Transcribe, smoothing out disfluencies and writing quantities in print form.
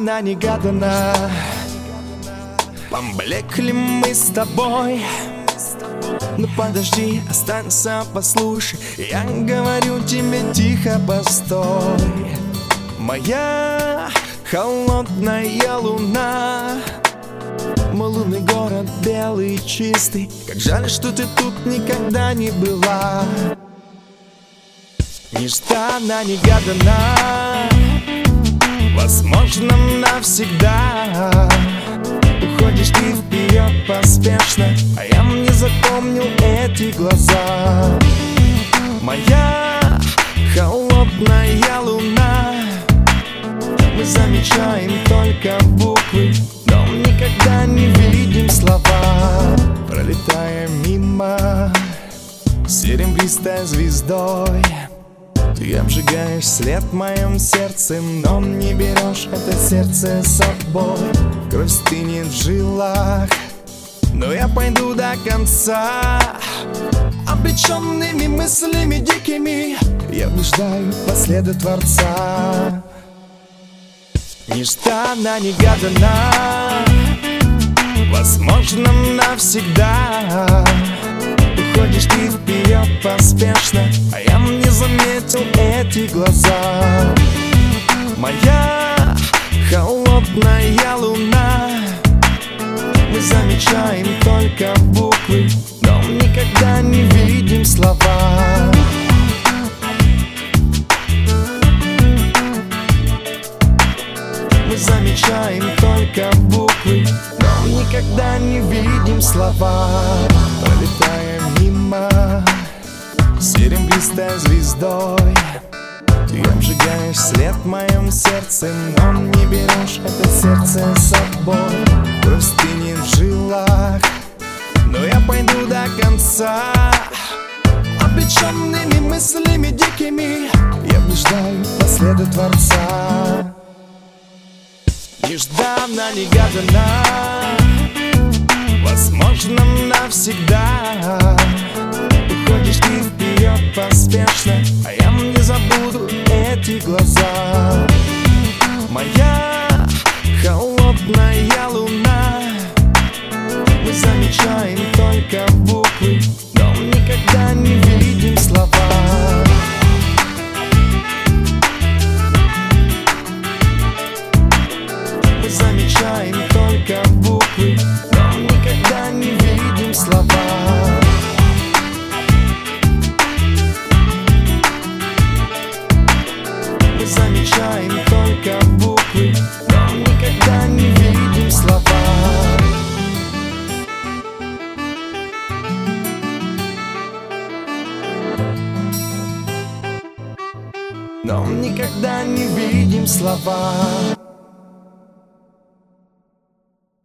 нежданно-негаданно поблекли мы с тобой. Ну подожди, останься, послушай, я говорю тебе тихо, постой. Моя холодная луна, мой лунный город белый и чистый, как жаль, что ты тут никогда не была. Нежданно-негаданно, возможно, навсегда уходишь ты вперед поспешно, а я не запомнил эти глаза. Моя холодная луна, мы замечаем только буквы, но никогда не видим слова. Пролетая мимо серебристой звездой, ты обжигаешь след в моем сердце, но не берешь это сердце с собой. Кровь стынет в жилах, но я пойду до конца. Обреченными мыслями дикими я блуждаю по следу Творца. Нежданно-негаданно, возможно, навсегда уходишь ты вперед поспешно, а я не заметил эти глаза. Моя холодная луна, мы замечаем только буквы, но никогда не видим слова. Мы замечаем только буквы, но никогда не видим слова. Пролетая мимо серебристой звездой, ты обжигаешь след в моем сердце, но не берешь это сердце с собой. Кровь стынет в жилах, но я пойду до конца. Обреченными мыслями дикими я блуждаю по следу Творца. Нежданно-негаданно, возможно, навсегда уходишь ты вперед поспешно, а я не забуду эти глаза. Моя холодная луна, мы замечаем только буквы, но никогда не видим слова. Мы замечаем только буквы, но никогда не видим слова. Мы замечаем только буквы, но никогда не видим слова. Но никогда не видим слова.